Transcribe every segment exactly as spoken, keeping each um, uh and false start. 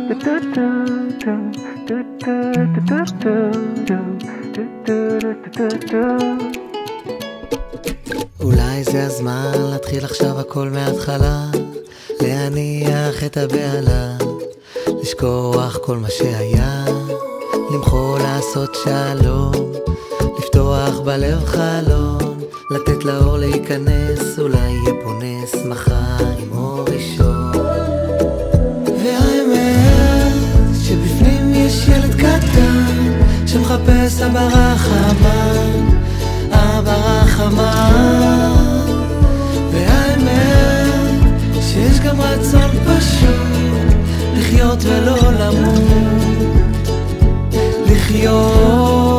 אולי זה הזמן להתחיל עכשיו הכל מההתחלה, להניח את הבעלה, לשכוח כל מה שהיה, למחוא לעשות שלום, לפתוח בלב חלון, לתת לאור להיכנס, אולי יהיה פה נס מחר עם אור ראשון. והאמת שבפנים יש ילד קטן שמחפש אבא רחמן, אבא רחמן. והאמת שיש גם רצון פשוט לחיות ולא למות, לחיות.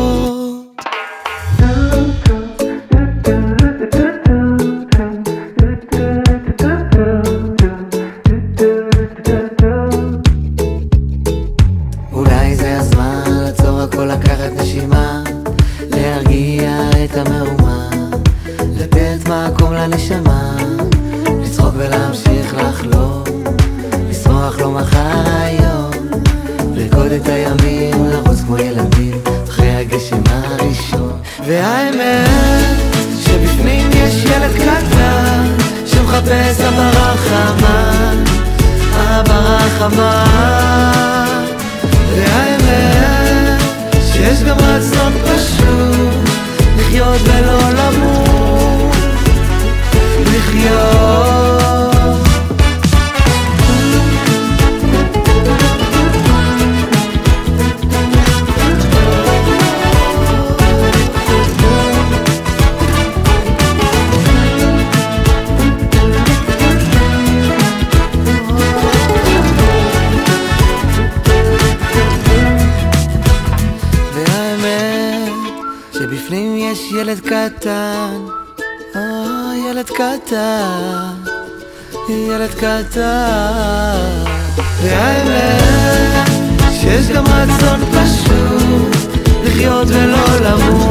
אולי זה הזמן לעצור הכל, לקחת נשימה, להרגיע את המהומה, לתת מקום לנשמה, לצחוק ולהמשיך לחלום, לשמוח לו מחר היום, לרקוד את הימים, לרוץ כמו ילדים אחרי הגשם הראשון. והאמת שבפנים יש ילד קטן שמחפש אבא רחמן, אבא רחמן. והאמת שיש גם רצון פשוט לחיות ולא למות, לחיות. שבפנים יש ילד קטן, אה, ילד קטן, ילד קטן. והאמת שיש גם רצון פשוט לחיות ולא למות.